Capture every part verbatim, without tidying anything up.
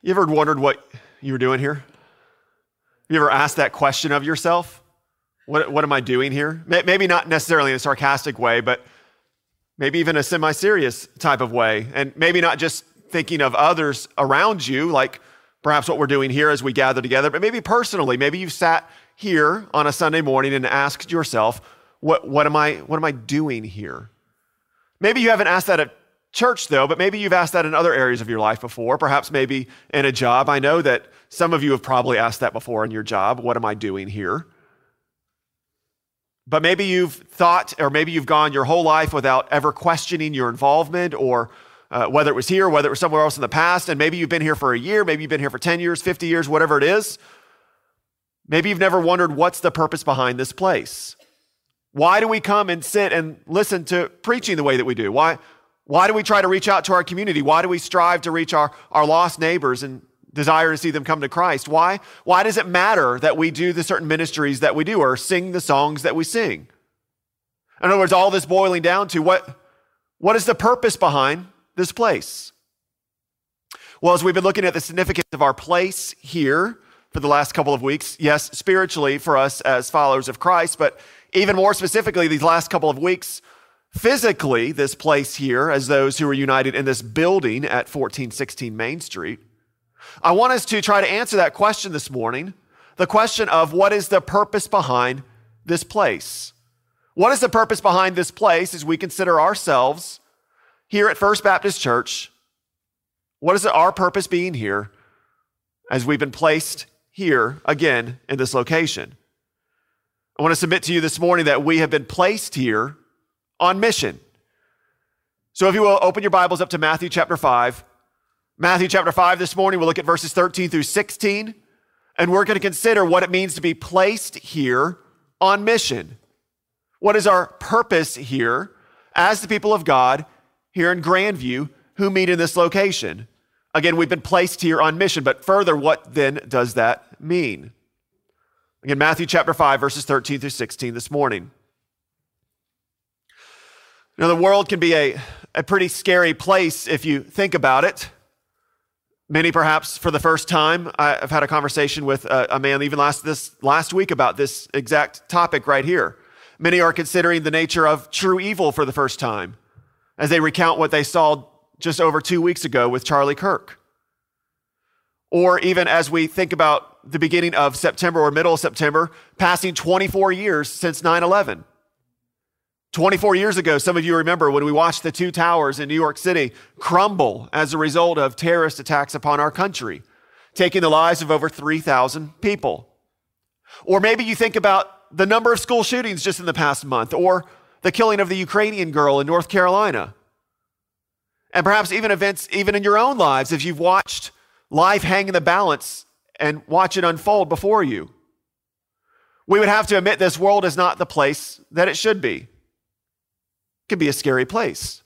You ever wondered what you were doing here? You ever asked that question of yourself? What, what am I doing here? Maybe not necessarily in a sarcastic way, but maybe even a semi-serious type of way. And maybe not just thinking of others around you, like perhaps what we're doing here as we gather together, but maybe personally. Maybe you've sat here on a Sunday morning and asked yourself, what, what am I, what am I doing here? Maybe you haven't asked that at church though, but maybe you've asked that in other areas of your life before, perhaps maybe in a job. I know that some of you have probably asked that before in your job. What am I doing here? But maybe you've thought, or maybe you've gone your whole life without ever questioning your involvement, or uh, whether it was here, whether it was somewhere else in the past, and maybe you've been here for a year, maybe you've been here for ten years, fifty years, whatever it is. Maybe you've never wondered what's the purpose behind this place. Why do we come and sit and listen to preaching the way that we do? Why, why do we try to reach out to our community? Why do we strive to reach our, our lost neighbors and desire to see them come to Christ? Why, why does it matter that we do the certain ministries that we do or sing the songs that we sing? In other words, all this boiling down to what, what is the purpose behind this place? Well, as we've been looking at the significance of our place here for the last couple of weeks, yes, spiritually for us as followers of Christ, but even more specifically, these last couple of weeks, physically, this place here, as those who are united in this building at fourteen sixteen Main Street, I want us to try to answer that question this morning, the question of what is the purpose behind this place? What is the purpose behind this place as we consider ourselves here at First Baptist Church? What is our purpose being here as we've been placed here again in this location? I want to submit to you this morning that we have been placed here on mission. So if you will, open your Bibles up to Matthew chapter five. Matthew chapter five this morning, we'll look at verses thirteen through sixteen, and we're going to consider what it means to be placed here on mission. What is our purpose here as the people of God here in Grandview who meet in this location? Again, we've been placed here on mission, but further, what then does that mean? Again, Matthew chapter five, verses thirteen through sixteen this morning. Now, the world can be a, a pretty scary place if you think about it. Many, perhaps for the first time, I've had a conversation with a, a man even last this last week about this exact topic right here. Many are considering the nature of true evil for the first time as they recount what they saw just over two weeks ago with Charlie Kirk. Or even as we think about the beginning of September or middle of September, passing twenty-four years since nine eleven. twenty-four years ago, some of you remember when we watched the two towers in New York City crumble as a result of terrorist attacks upon our country, taking the lives of over three thousand people. Or maybe you think about the number of school shootings just in the past month, or the killing of the Ukrainian girl in North Carolina. And perhaps even events even in your own lives, if you've watched life hang in the balance and watch it unfold before you. We would have to admit this world is not the place that it should be. It can be a scary place.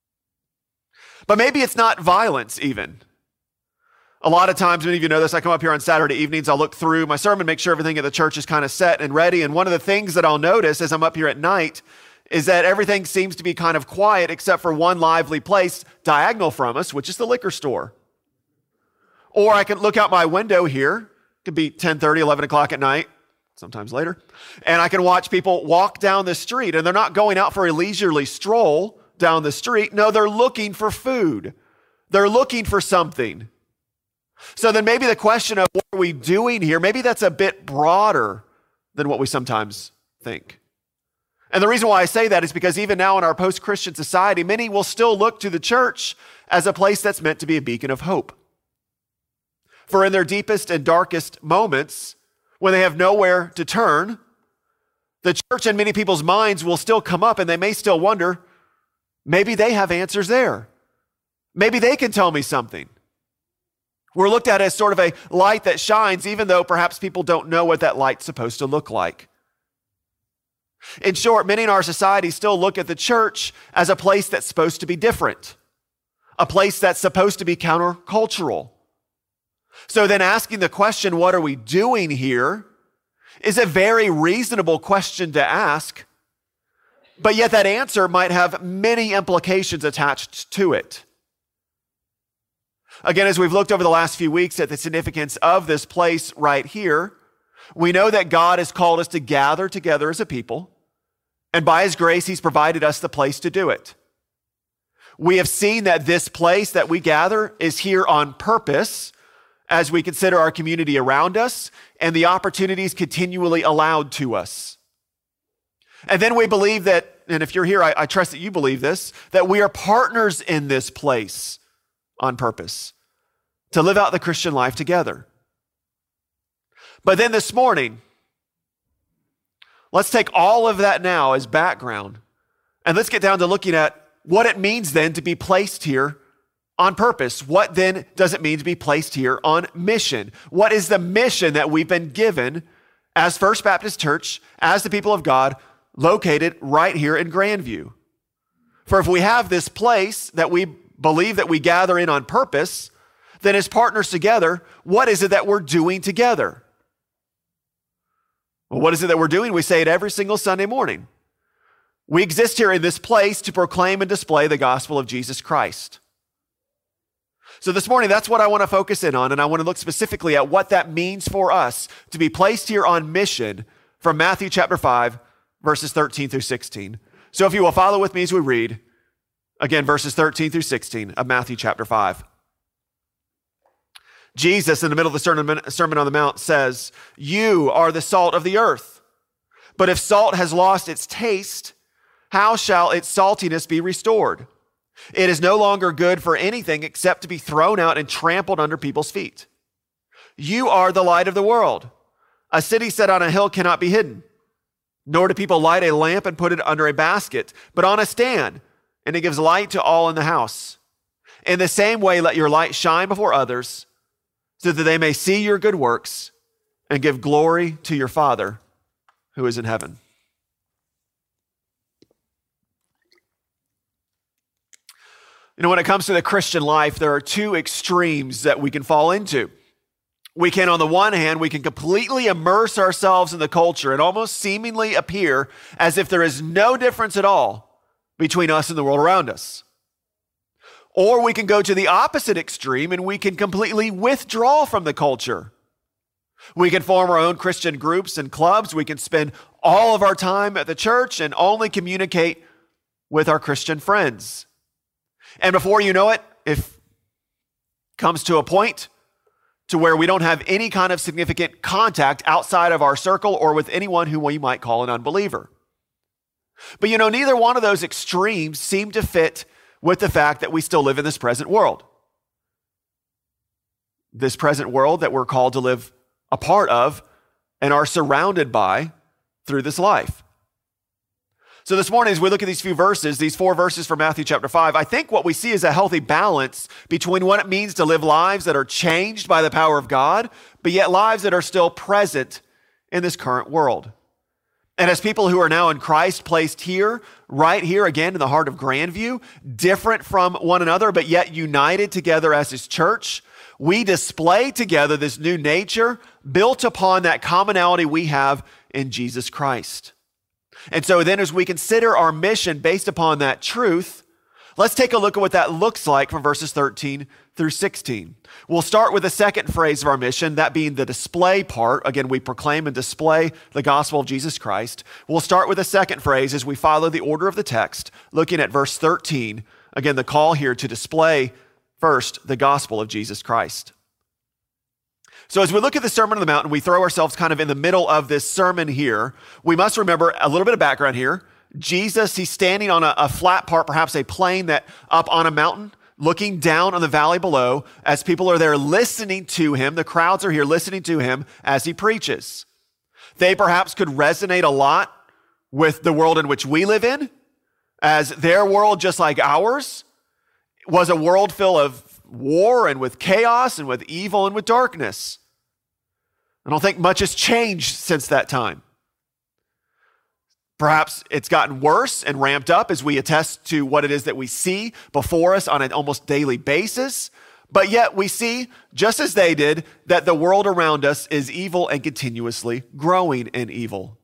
But maybe it's not violence even. A lot of times, many of you know this, I come up here on Saturday evenings, I'll look through my sermon, make sure everything at the church is kind of set and ready. And one of the things that I'll notice as I'm up here at night is that everything seems to be kind of quiet except for one lively place diagonal from us, which is the liquor store. Or I can look out my window here. It could be ten thirty, eleven o'clock at night, sometimes later. And I can watch people walk down the street, and they're not going out for a leisurely stroll down the street. No, they're looking for food. They're looking for something. So then maybe the question of what are we doing here, maybe that's a bit broader than what we sometimes think. And the reason why I say that is because even now in our post-Christian society, many will still look to the church as a place that's meant to be a beacon of hope. For in their deepest and darkest moments, when they have nowhere to turn, the church in many people's minds will still come up and they may still wonder, maybe they have answers there. Maybe they can tell me something. We're looked at as sort of a light that shines, even though perhaps people don't know what that light's supposed to look like. In short, many in our society still look at the church as a place that's supposed to be different, a place that's supposed to be countercultural. So then asking the question, what are we doing here, is a very reasonable question to ask, but yet that answer might have many implications attached to it. Again, as we've looked over the last few weeks at the significance of this place right here, we know that God has called us to gather together as a people, and by his grace, he's provided us the place to do it. We have seen that this place that we gather is here on purpose as we consider our community around us and the opportunities continually allowed to us. And then we believe that, and if you're here, I, I trust that you believe this, that we are partners in this place on purpose to live out the Christian life together. But then this morning, let's take all of that now as background, and let's get down to looking at what it means then to be placed here on purpose. What then does it mean to be placed here on mission? What is the mission that we've been given as First Baptist Church, as the people of God, located right here in Grandview? For if we have this place that we believe that we gather in on purpose, then as partners together, what is it that we're doing together? Well, what is it that we're doing? We say it every single Sunday morning. We exist here in this place to proclaim and display the gospel of Jesus Christ. So this morning, that's what I want to focus in on, and I want to look specifically at what that means for us to be placed here on mission from Matthew chapter five, verses thirteen through sixteen. So if you will follow with me as we read, again, verses thirteen through sixteen of Matthew chapter five. Jesus, in the middle of the Sermon Sermon on the Mount, says, "You are the salt of the earth. But if salt has lost its taste, how shall its saltiness be restored? It is no longer good for anything except to be thrown out and trampled under people's feet. You are the light of the world. A city set on a hill cannot be hidden. Nor do people light a lamp and put it under a basket, but on a stand, and it gives light to all in the house. In the same way, let your light shine before others, so that they may see your good works and give glory to your Father who is in heaven." You know, when it comes to the Christian life, there are two extremes that we can fall into. We can, on the one hand, we can completely immerse ourselves in the culture and almost seemingly appear as if there is no difference at all between us and the world around us. Or we can go to the opposite extreme and we can completely withdraw from the culture. We can form our own Christian groups and clubs. We can spend all of our time at the church and only communicate with our Christian friends. And before you know it, if it comes to a point to where we don't have any kind of significant contact outside of our circle or with anyone who we might call an unbeliever. But you know, neither one of those extremes seem to fit with the fact that we still live in this present world. This present world that we're called to live a part of and are surrounded by through this life. So this morning, as we look at these few verses, these four verses from Matthew chapter five, I think what we see is a healthy balance between what it means to live lives that are changed by the power of God, but yet lives that are still present in this current world. And as people who are now in Christ, placed here, right here again in the heart of Grandview, different from one another, but yet united together as his church, we display together this new nature built upon that commonality we have in Jesus Christ. And so then as we consider our mission based upon that truth, let's take a look at what that looks like from verses thirteen through sixteen. We'll start with the second phrase of our mission, that being the display part. Again, we proclaim and display the gospel of Jesus Christ. We'll start with the second phrase as we follow the order of the text, looking at verse thirteen. Again, the call here to display first the gospel of Jesus Christ. So as we look at the Sermon on the Mount and we throw ourselves kind of in the middle of this sermon here, we must remember a little bit of background here. Jesus, he's standing on a, a flat part, perhaps a plain that up on a mountain, looking down on the valley below as people are there listening to him. The crowds are here listening to him as he preaches. They perhaps could resonate a lot with the world in which we live in, as their world, just like ours, was a world full of war and with chaos and with evil and with darkness. I don't think much has changed since that time. Perhaps it's gotten worse and ramped up as we attest to what it is that we see before us on an almost daily basis. But yet we see, just as they did, that the world around us is evil and continuously growing in evil.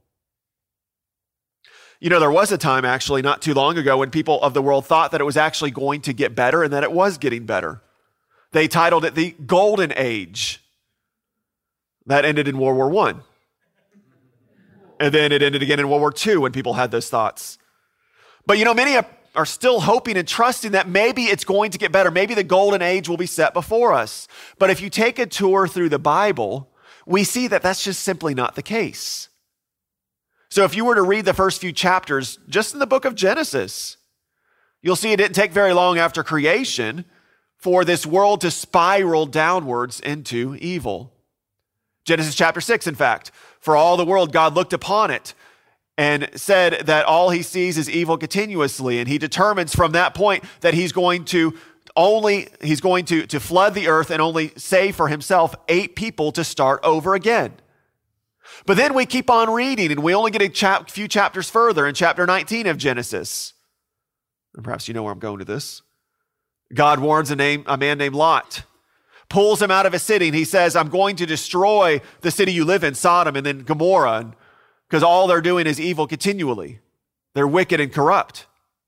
You know, there was a time actually not too long ago when people of the world thought that it was actually going to get better and that it was getting better. They titled it the Golden Age. That ended in World War One. And then it ended again in World War Two when people had those thoughts. But you know, many are still hoping and trusting that maybe it's going to get better. Maybe the golden age will be set before us. But if you take a tour through the Bible, we see that that's just simply not the case. So if you were to read the first few chapters, just in the book of Genesis, you'll see it didn't take very long after creation for this world to spiral downwards into evil. Genesis chapter six, in fact, for all the world, God looked upon it and said that all he sees is evil continuously. And he determines from that point that he's going to only, he's going to, to flood the earth and only save for himself eight people to start over again. But then we keep on reading and we only get a chap, few chapters further in chapter nineteen of Genesis. And perhaps you know where I'm going to this. God warns a, name, a man named Lot, pulls him out of a city, and he says, I'm going to destroy the city you live in, Sodom, and then Gomorrah, because all they're doing is evil continually. They're wicked and corrupt.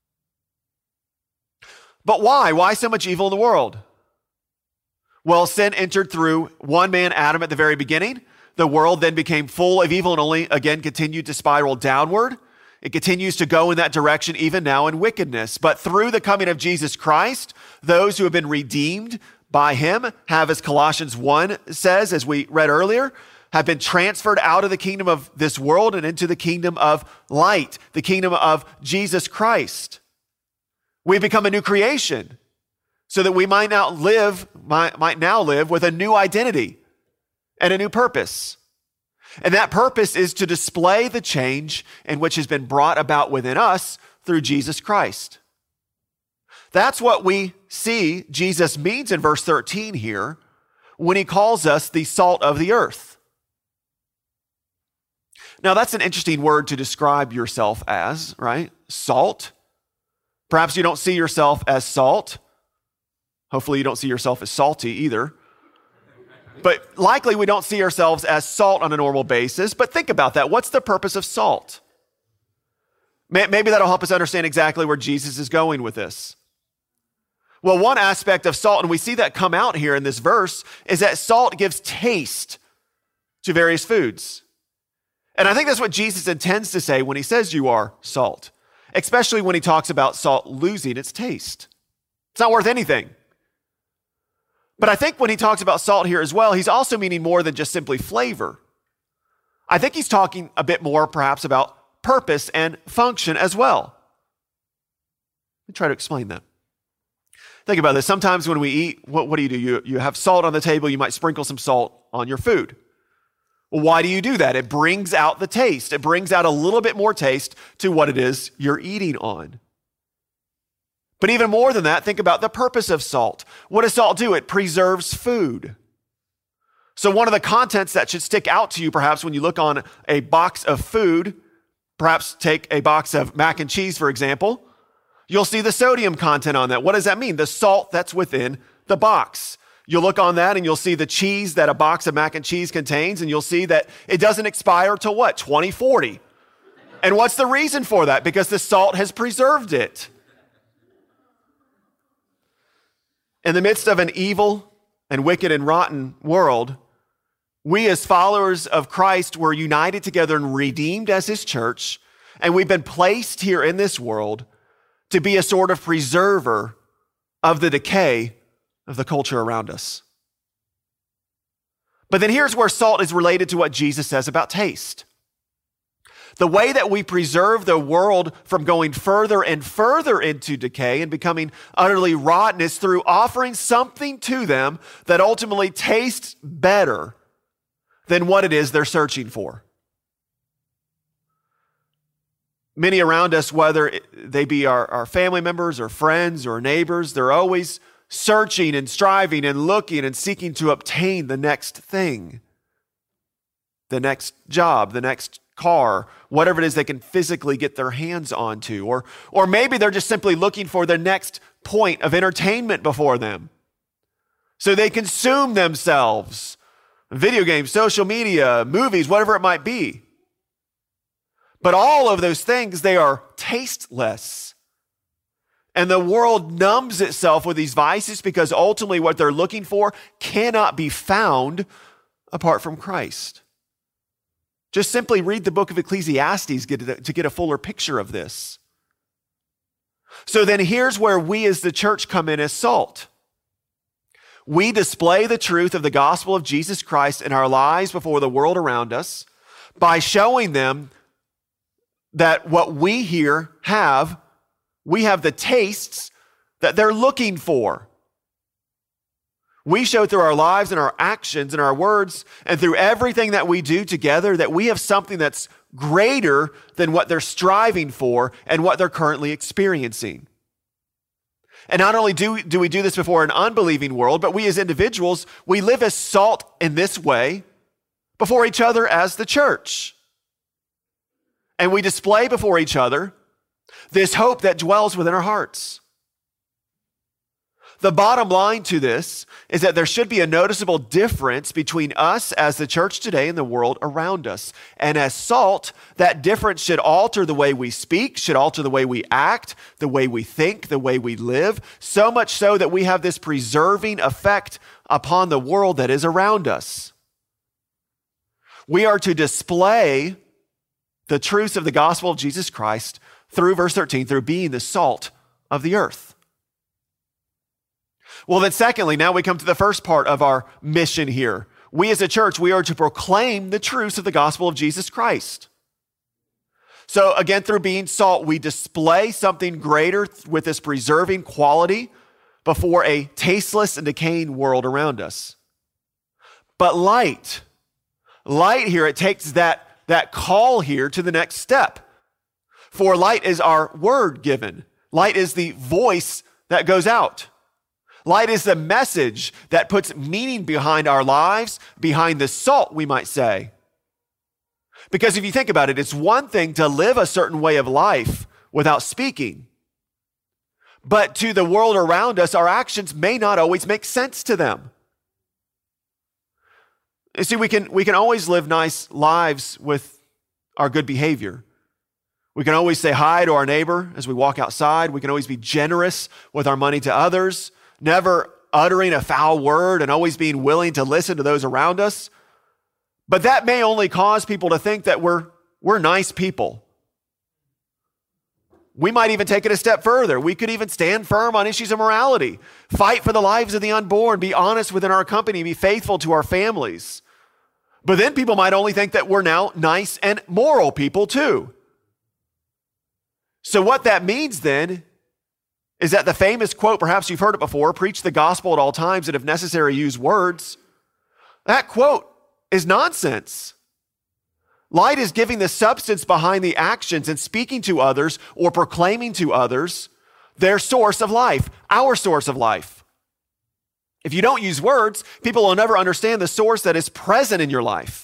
But why? Why so much evil in the world? Well, sin entered through one man, Adam, at the very beginning. The world then became full of evil and only, again, continued to spiral downward. It continues to go in that direction even now in wickedness. But through the coming of Jesus Christ, those who have been redeemed by him have, as Colossians one says, as we read earlier, have been transferred out of the kingdom of this world and into the kingdom of light, the kingdom of Jesus Christ. We've become a new creation so that we might now live, might, might now live with a new identity and a new purpose. And that purpose is to display the change in which has been brought about within us through Jesus Christ. That's what we see Jesus means in verse thirteen here when he calls us the salt of the earth. Now, that's an interesting word to describe yourself as, right? Salt. Perhaps you don't see yourself as salt. Hopefully you don't see yourself as salty either. But likely we don't see ourselves as salt on a normal basis. But think about that. What's the purpose of salt? Maybe that'll help us understand exactly where Jesus is going with this. Well, one aspect of salt, and we see that come out here in this verse, is that salt gives taste to various foods. And I think that's what Jesus intends to say when he says you are salt, especially when he talks about salt losing its taste. It's not worth anything. But I think when he talks about salt here as well, he's also meaning more than just simply flavor. I think he's talking a bit more perhaps about purpose and function as well. Let me try to explain that. Think about this. Sometimes when we eat, what, what do you do? You, you have salt on the table. You might sprinkle some salt on your food. Well, why do you do that? It brings out the taste. It brings out a little bit more taste to what it is you're eating on. But even more than that, think about the purpose of salt. What does salt do? It preserves food. So one of the contents that should stick out to you perhaps when you look on a box of food, perhaps take a box of mac and cheese, for example, you'll see the sodium content on that. What does that mean? The salt that's within the box. You'll look on that and you'll see the cheese that a box of mac and cheese contains, and you'll see that it doesn't expire till what? twenty forty. And what's the reason for that? Because the salt has preserved it. In the midst of an evil and wicked and rotten world, we as followers of Christ were united together and redeemed as his church, and we've been placed here in this world to be a sort of preserver of the decay of the culture around us. But then here's where salt is related to what Jesus says about taste. The way that we preserve the world from going further and further into decay and becoming utterly rotten is through offering something to them that ultimately tastes better than what it is they're searching for. Many around us, whether they be our, our family members or friends or neighbors, they're always searching and striving and looking and seeking to obtain the next thing, the next job, the next car, whatever it is they can physically get their hands onto. Or, or maybe they're just simply looking for the next point of entertainment before them. So they consume themselves, video games, social media, movies, whatever it might be. But all of those things, they are tasteless. And the world numbs itself with these vices because ultimately what they're looking for cannot be found apart from Christ. Just simply read the book of Ecclesiastes to get a fuller picture of this. So then here's where we as the church come in as salt. We display the truth of the gospel of Jesus Christ in our lives before the world around us by showing them that what we here have, we have the tastes that they're looking for. We show through our lives and our actions and our words and through everything that we do together that we have something that's greater than what they're striving for and what they're currently experiencing. And not only do, do we do this before an unbelieving world, but we as individuals, we live as salt in this way before each other as the church. And we display before each other this hope that dwells within our hearts. The bottom line to this is that there should be a noticeable difference between us as the church today and the world around us. And as salt, that difference should alter the way we speak, should alter the way we act, the way we think, the way we live, so much so that we have this preserving effect upon the world that is around us. We are to display the truths of the gospel of Jesus Christ through verse thirteen, through being the salt of the earth. Well, then secondly, now we come to the first part of our mission here. We as a church, we are to proclaim the truths of the gospel of Jesus Christ. So again, through being salt, we display something greater with this preserving quality before a tasteless and decaying world around us. But light, light here, it takes that, that call here to the next step. For light is our word given. Light is the voice that goes out. Light is the message that puts meaning behind our lives, behind the salt, we might say. Because if you think about it, it's one thing to live a certain way of life without speaking. But to the world around us, our actions may not always make sense to them. You see, we can, we can always live nice lives with our good behavior. We can always say hi to our neighbor as we walk outside. We can always be generous with our money to others, never uttering a foul word and always being willing to listen to those around us. But that may only cause people to think that we're, we're nice people. We might even take it a step further. We could even stand firm on issues of morality, fight for the lives of the unborn, be honest within our company, be faithful to our families. But then people might only think that we're now nice and moral people too. So what that means then is that the famous quote, perhaps you've heard it before, preach the gospel at all times and if necessary use words. That quote is nonsense. Light is giving the substance behind the actions and speaking to others or proclaiming to others their source of life, our source of life. If you don't use words, people will never understand the source that is present in your life.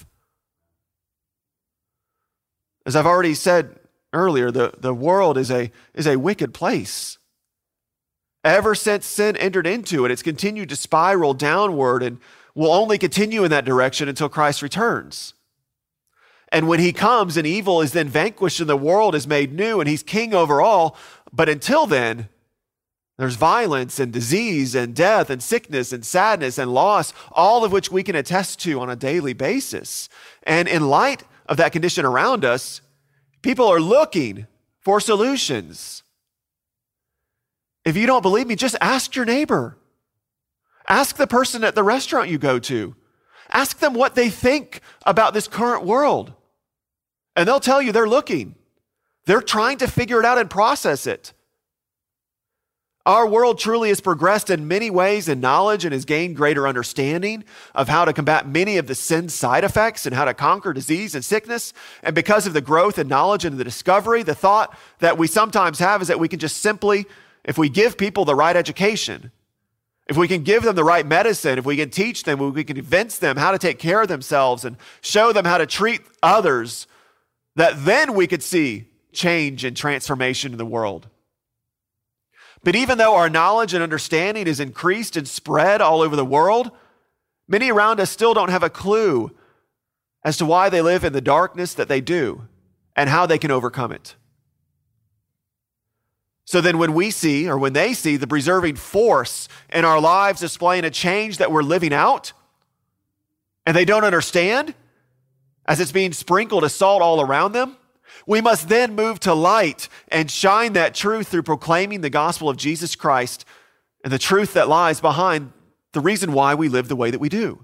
As I've already said earlier, the, the world is a, is a wicked place. Ever since sin entered into it, it's continued to spiral downward and will only continue in that direction until Christ returns. And when he comes and evil is then vanquished and the world is made new and he's king over all, but until then, there's violence and disease and death and sickness and sadness and loss, all of which we can attest to on a daily basis. And in light of that condition around us, people are looking for solutions. If you don't believe me, just ask your neighbor. Ask the person at the restaurant you go to. Ask them what they think about this current world. And they'll tell you they're looking. They're trying to figure it out and process it. Our world truly has progressed in many ways in knowledge and has gained greater understanding of how to combat many of the sin side effects and how to conquer disease and sickness. And because of the growth and knowledge and the discovery, the thought that we sometimes have is that we can just simply, if we give people the right education, if we can give them the right medicine, if we can teach them, we can convince them how to take care of themselves and show them how to treat others, that then we could see change and transformation in the world. But even though our knowledge and understanding is increased and spread all over the world, many around us still don't have a clue as to why they live in the darkness that they do and how they can overcome it. So then when we see, or when they see the preserving force in our lives displaying a change that we're living out, and they don't understand, as it's being sprinkled as salt all around them, we must then move to light and shine that truth through proclaiming the gospel of Jesus Christ and the truth that lies behind the reason why we live the way that we do.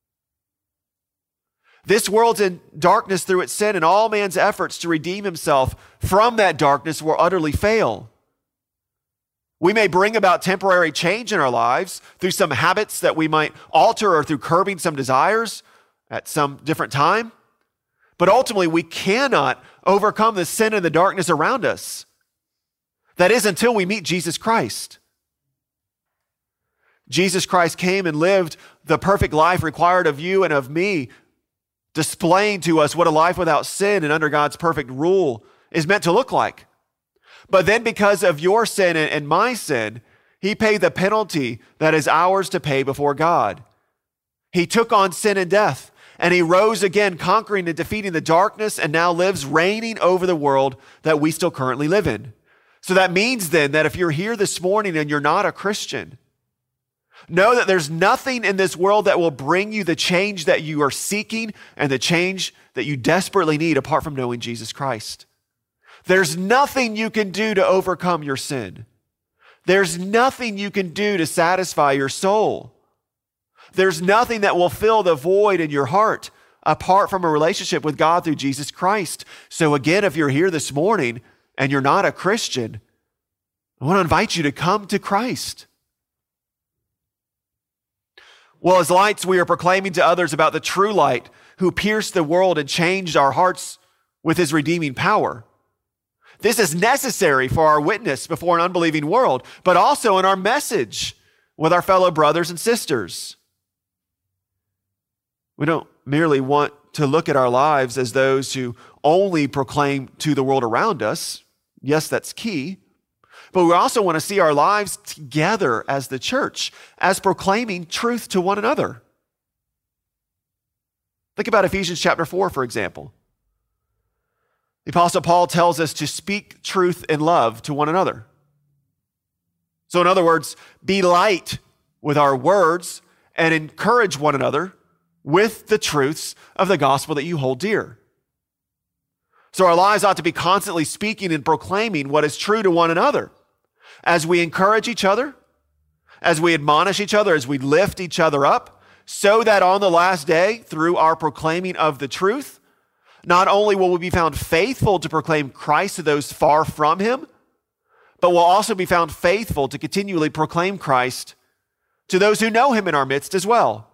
This world's in darkness through its sin, and all man's efforts to redeem himself from that darkness will utterly fail. We may bring about temporary change in our lives through some habits that we might alter or through curbing some desires at some different time. But ultimately, we cannot overcome the sin and the darkness around us. That is until we meet Jesus Christ. Jesus Christ came and lived the perfect life required of you and of me, displaying to us what a life without sin and under God's perfect rule is meant to look like. But then because of your sin and my sin, he paid the penalty that is ours to pay before God. He took on sin and death, and he rose again, conquering and defeating the darkness, and now lives reigning over the world that we still currently live in. So that means then that if you're here this morning and you're not a Christian, know that there's nothing in this world that will bring you the change that you are seeking and the change that you desperately need apart from knowing Jesus Christ. There's nothing you can do to overcome your sin. There's nothing you can do to satisfy your soul. There's nothing that will fill the void in your heart apart from a relationship with God through Jesus Christ. So again, if you're here this morning and you're not a Christian, I want to invite you to come to Christ. Well, as lights, we are proclaiming to others about the true light who pierced the world and changed our hearts with his redeeming power. This is necessary for our witness before an unbelieving world, but also in our message with our fellow brothers and sisters. We don't merely want to look at our lives as those who only proclaim to the world around us. Yes, that's key. But we also want to see our lives together as the church, as proclaiming truth to one another. Think about Ephesians chapter four, for example. The Apostle Paul tells us to speak truth in love to one another. So in other words, be light with our words and encourage one another with the truths of the gospel that you hold dear. So our lives ought to be constantly speaking and proclaiming what is true to one another as we encourage each other, as we admonish each other, as we lift each other up, so that on the last day, through our proclaiming of the truth, not only will we be found faithful to proclaim Christ to those far from him, but we'll also be found faithful to continually proclaim Christ to those who know him in our midst as well.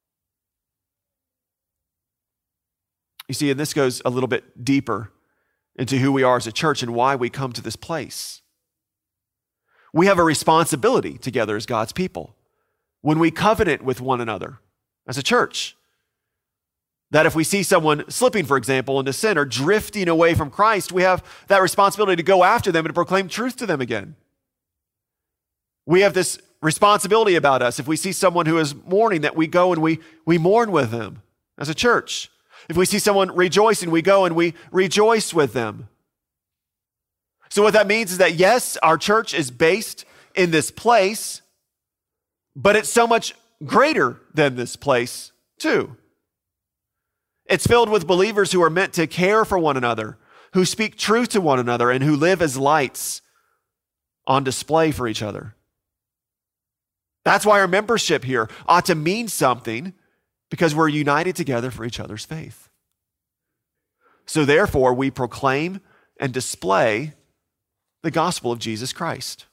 You see, and this goes a little bit deeper into who we are as a church and why we come to this place. We have a responsibility together as God's people when we covenant with one another as a church. That if we see someone slipping, for example, into sin or drifting away from Christ, we have that responsibility to go after them and to proclaim truth to them again. We have this responsibility about us. If we see someone who is mourning, that we go and we, we mourn with them as a church. If we see someone rejoicing, we go and we rejoice with them. So what that means is that, yes, our church is based in this place, but it's so much greater than this place too. It's filled with believers who are meant to care for one another, who speak truth to one another, and who live as lights on display for each other. That's why our membership here ought to mean something, because we're united together for each other's faith. So therefore, we proclaim and display the gospel of Jesus Christ.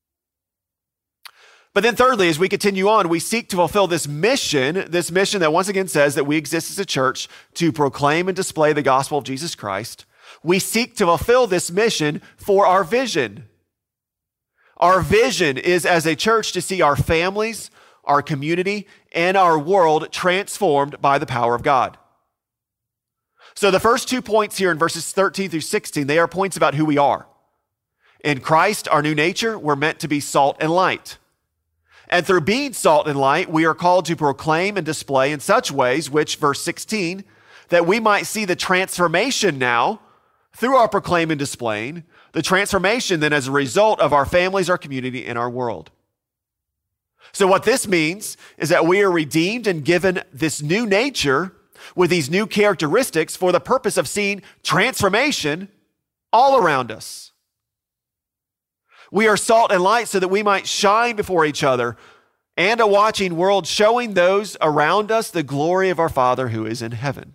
But then thirdly, as we continue on, we seek to fulfill this mission, this mission that once again says that we exist as a church to proclaim and display the gospel of Jesus Christ. We seek to fulfill this mission for our vision. Our vision is as a church to see our families, our community, and our world transformed by the power of God. So the first two points here in verses thirteen through sixteen, they are points about who we are. In Christ, our new nature, we're meant to be salt and light. And through being salt and light, we are called to proclaim and display in such ways, which, verse sixteen, that we might see the transformation now, through our proclaim and displaying, the The transformation then as a result of our families, our community, and our world. So what this means is that we are redeemed and given this new nature with these new characteristics for the purpose of seeing transformation all around us. We are salt and light so that we might shine before each other and a watching world, showing those around us the glory of our Father who is in heaven.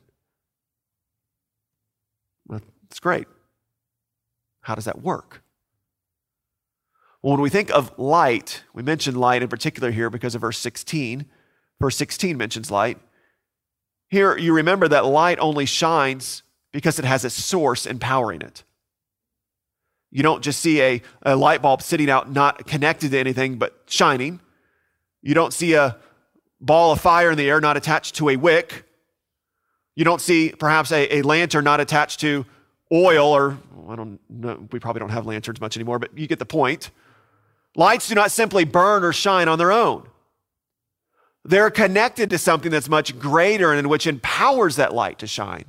Well, that's great. How does that work? Well, when we think of light, we mention light in particular here because of verse sixteen. Verse sixteen mentions light. Here you remember that light only shines because it has a source empowering it. You don't just see a, a light bulb sitting out not connected to anything but shining. You don't see a ball of fire in the air not attached to a wick. You don't see perhaps a, a lantern not attached to oil, or I don't know, we probably don't have lanterns much anymore, but you get the point. Lights do not simply burn or shine on their own. They're connected to something that's much greater and which empowers that light to shine.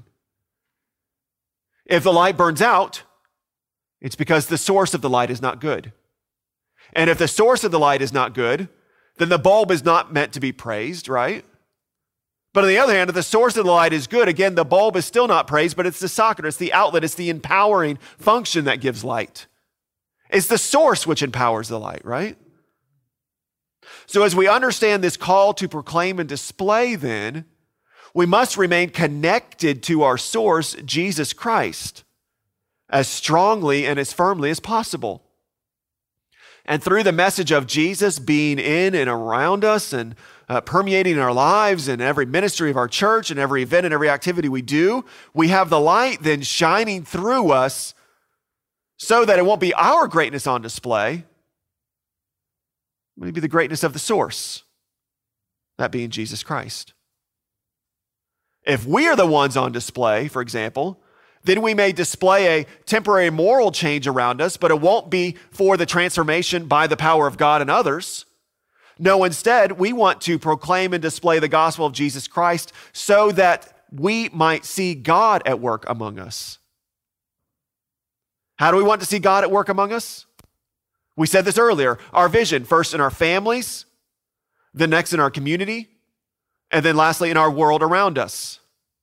If the light burns out, it's because the source of the light is not good. And if the source of the light is not good, then the bulb is not meant to be praised, right? But on the other hand, if the source of the light is good, again, the bulb is still not praised, but it's the socket, it's the outlet, it's the empowering function that gives light. It's the source which empowers the light, right? So as we understand this call to proclaim and display, then, we must remain connected to our source, Jesus Christ, as strongly and as firmly as possible. And through the message of Jesus being in and around us and uh, permeating our lives and every ministry of our church and every event and every activity we do, we have the light then shining through us so that it won't be our greatness on display, but it'll be the greatness of the source, that being Jesus Christ. If we are the ones on display, for example, then we may display a temporary moral change around us, but it won't be for the transformation by the power of God and others. No, instead, we want to proclaim and display the gospel of Jesus Christ so that we might see God at work among us. How do we want to see God at work among us? We said this earlier, our vision, first in our families, then next in our community, and then lastly in our world around us.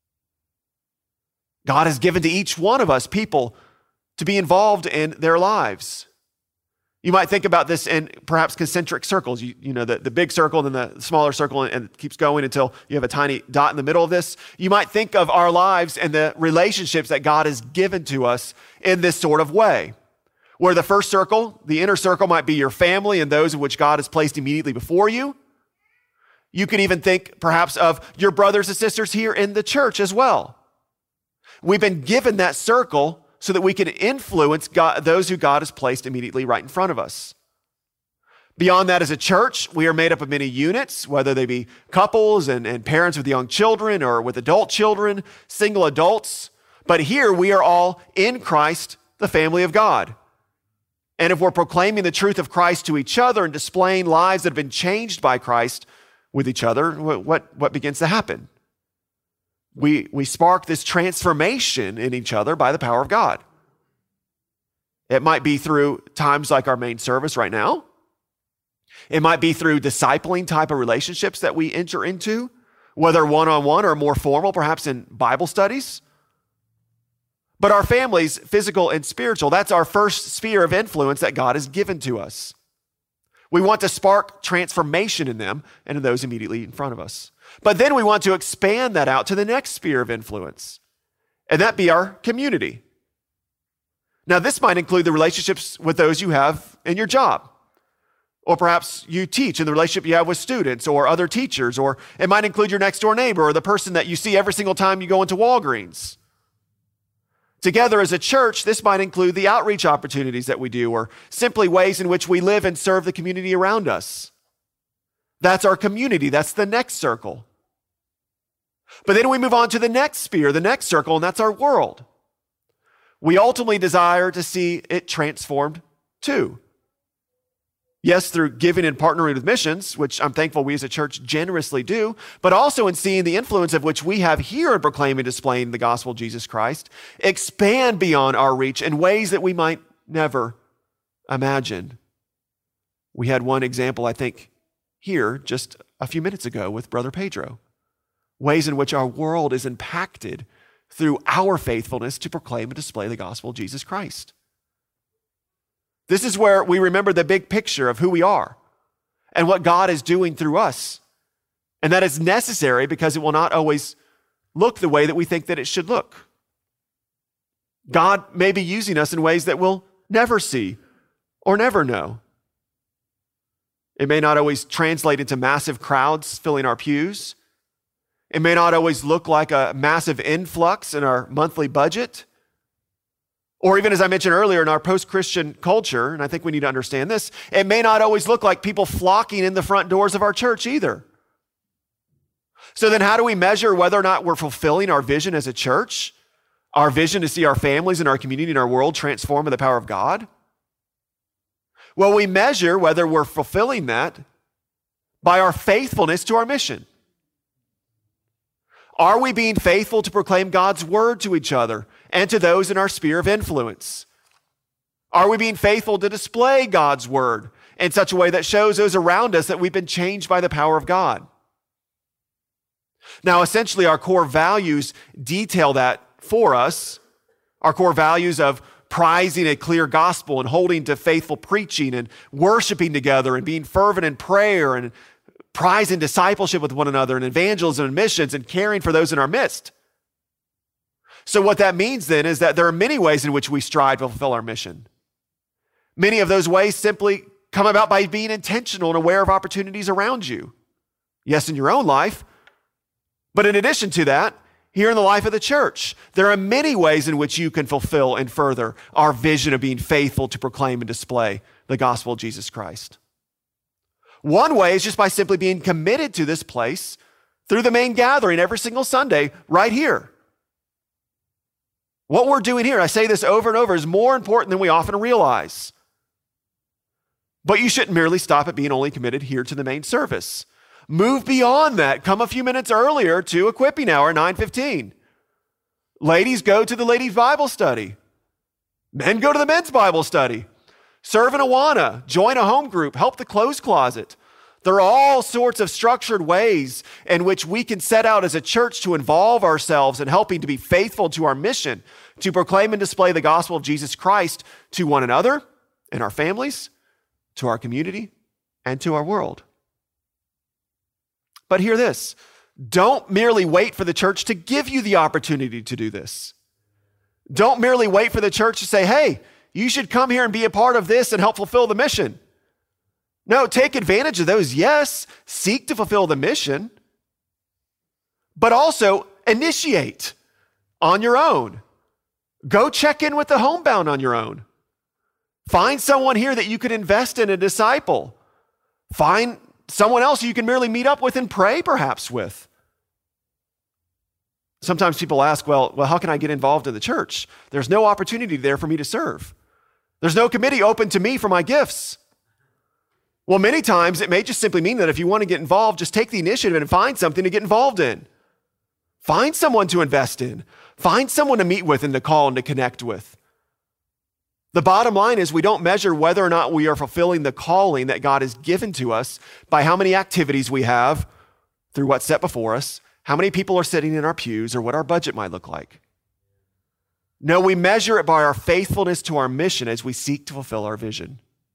God has given to each one of us people to be involved in their lives. You might think about this in perhaps concentric circles. You, you know, the, the big circle and then the smaller circle, and, and it keeps going until you have a tiny dot in the middle of this. You might think of our lives and the relationships that God has given to us in this sort of way, where the first circle, the inner circle, might be your family and those in which God has placed immediately before you. You could even think perhaps of your brothers and sisters here in the church as well. We've been given that circle so that we can influence God, those who God has placed immediately right in front of us. Beyond that, as a church, we are made up of many units, whether they be couples and, and parents with young children or with adult children, single adults. But here we are all in Christ, the family of God. And if we're proclaiming the truth of Christ to each other and displaying lives that have been changed by Christ with each other, what, what begins to happen? We, we spark this transformation in each other by the power of God. It might be through times like our main service right now. It might be through discipling type of relationships that we enter into, whether one-on-one or more formal, perhaps in Bible studies. But our families, physical and spiritual, that's our first sphere of influence that God has given to us. We want to spark transformation in them and in those immediately in front of us. But then we want to expand that out to the next sphere of influence, and that be our community. Now, this might include the relationships with those you have in your job, or perhaps you teach in the relationship you have with students or other teachers, or it might include your next door neighbor or the person that you see every single time you go into Walgreens. Together as a church, this might include the outreach opportunities that we do, or simply ways in which we live and serve the community around us. That's our community. That's the next circle. But then we move on to the next sphere, the next circle, and that's our world. We ultimately desire to see it transformed too. Yes, through giving and partnering with missions, which I'm thankful we as a church generously do, but also in seeing the influence of which we have here in proclaiming and displaying the gospel of Jesus Christ expand beyond our reach in ways that we might never imagine. We had one example, I think, here just a few minutes ago with Brother Pedro. Ways in which our world is impacted through our faithfulness to proclaim and display the gospel of Jesus Christ. This is where we remember the big picture of who we are and what God is doing through us. And that is necessary because it will not always look the way that we think that it should look. God may be using us in ways that we'll never see or never know. It may not always translate into massive crowds filling our pews. It may not always look like a massive influx in our monthly budget. Or even, as I mentioned earlier, in our post-Christian culture, and I think we need to understand this, it may not always look like people flocking in the front doors of our church either. So then how do we measure whether or not we're fulfilling our vision as a church? Our vision to see our families and our community and our world transformed by the power of God? Well, we measure whether we're fulfilling that by our faithfulness to our mission. Are we being faithful to proclaim God's word to each other and to those in our sphere of influence? Are we being faithful to display God's word in such a way that shows those around us that we've been changed by the power of God? Now, essentially, our core values detail that for us. Our core values of prizing a clear gospel and holding to faithful preaching and worshiping together and being fervent in prayer and prizing discipleship with one another and evangelism and missions and caring for those in our midst. So what that means then is that there are many ways in which we strive to fulfill our mission. Many of those ways simply come about by being intentional and aware of opportunities around you. Yes, in your own life, but in addition to that, here in the life of the church, there are many ways in which you can fulfill and further our vision of being faithful to proclaim and display the gospel of Jesus Christ. One way is just by simply being committed to this place through the main gathering every single Sunday right here. What we're doing here, I say this over and over, is more important than we often realize. But you shouldn't merely stop at being only committed here to the main service. Move beyond that. Come a few minutes earlier to equipping hour, nine fifteen. Ladies, go to the ladies' Bible study. Men, go to the men's Bible study. Serve in Awana, join a home group, help the clothes closet. There are all sorts of structured ways in which we can set out as a church to involve ourselves in helping to be faithful to our mission, to proclaim and display the gospel of Jesus Christ to one another, and our families, to our community, and to our world. But hear this, don't merely wait for the church to give you the opportunity to do this. Don't merely wait for the church to say, hey, you should come here and be a part of this and help fulfill the mission. No, take advantage of those. Yes, seek to fulfill the mission, but also initiate on your own. Go check in with the homebound on your own. Find someone here that you could invest in a disciple. Find someone else you can merely meet up with and pray perhaps with. Sometimes people ask, well, well, how can I get involved in the church? There's no opportunity there for me to serve. There's no committee open to me for my gifts. Well, many times it may just simply mean that if you want to get involved, just take the initiative and find something to get involved in. Find someone to invest in. Find someone to meet with and to call and to connect with. The bottom line is we don't measure whether or not we are fulfilling the calling that God has given to us by how many activities we have through what's set before us, how many people are sitting in our pews, or what our budget might look like. No, we measure it by our faithfulness to our mission as we seek to fulfill our vision.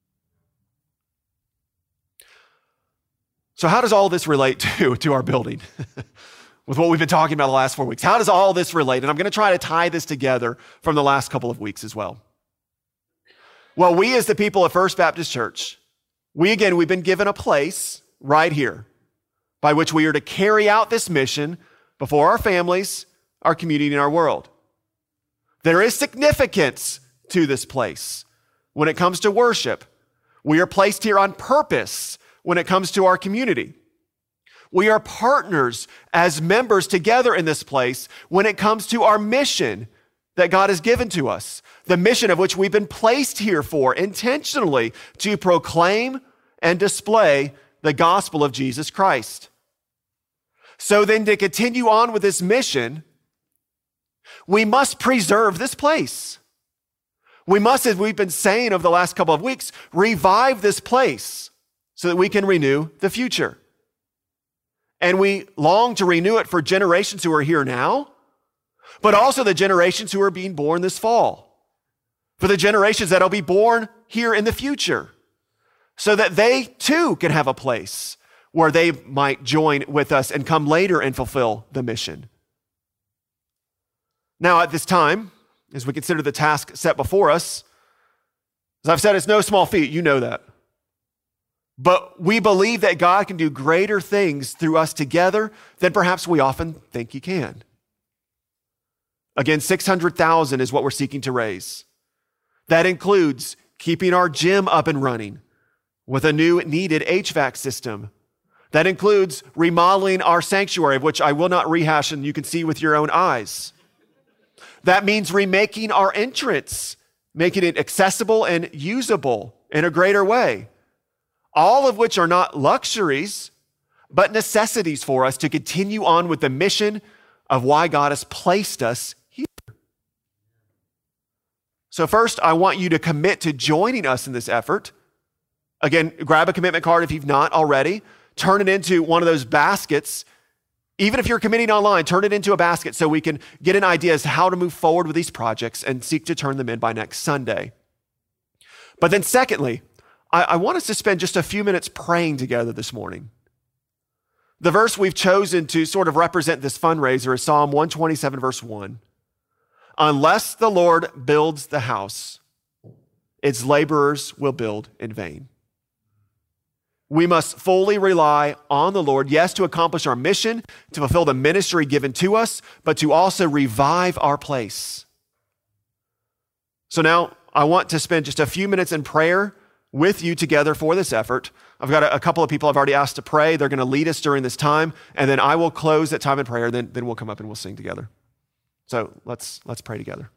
So how does all this relate to, to our building? With what we've been talking about the last four weeks. How does all this relate? And I'm going to try to tie this together from the last couple of weeks as well. Well, we as the people of First Baptist Church, we again, we've been given a place right here by which we are to carry out this mission before our families, our community, and our world. There is significance to this place when it comes to worship. We are placed here on purpose when it comes to our community. We are partners as members together in this place when it comes to our mission that God has given to us, the mission of which we've been placed here for intentionally to proclaim and display the gospel of Jesus Christ. So then to continue on with this mission, we must preserve this place. We must, as we've been saying over the last couple of weeks, revive this place so that we can renew the future. And we long to renew it for generations who are here now, but also the generations who are being born this fall, for the generations that will be born here in the future, so that they too can have a place where they might join with us and come later and fulfill the mission. Now, at this time, as we consider the task set before us, as I've said, it's no small feat, you know that. But we believe that God can do greater things through us together than perhaps we often think he can. Again, six hundred thousand is what we're seeking to raise. That includes keeping our gym up and running with a new needed H V A C system. That includes remodeling our sanctuary, of which I will not rehash and you can see with your own eyes. That means remaking our entrance, making it accessible and usable in a greater way. All of which are not luxuries, but necessities for us to continue on with the mission of why God has placed us here. So first, I want you to commit to joining us in this effort. Again, grab a commitment card if you've not already. Turn it into one of those baskets. Even if you're committing online, turn it into a basket so we can get an idea as to how to move forward with these projects and seek to turn them in by next Sunday. But then secondly, I, I want us to spend just a few minutes praying together this morning. The verse we've chosen to sort of represent this fundraiser is Psalm one twenty-seven, verse one. Unless the Lord builds the house, its laborers will build in vain. We must fully rely on the Lord, yes, to accomplish our mission, to fulfill the ministry given to us, but to also revive our place. So now I want to spend just a few minutes in prayer with you together for this effort. I've got a, a couple of people I've already asked to pray. They're going to lead us during this time, and then I will close that time in prayer, then, then we'll come up and we'll sing together. So let's, let's pray together.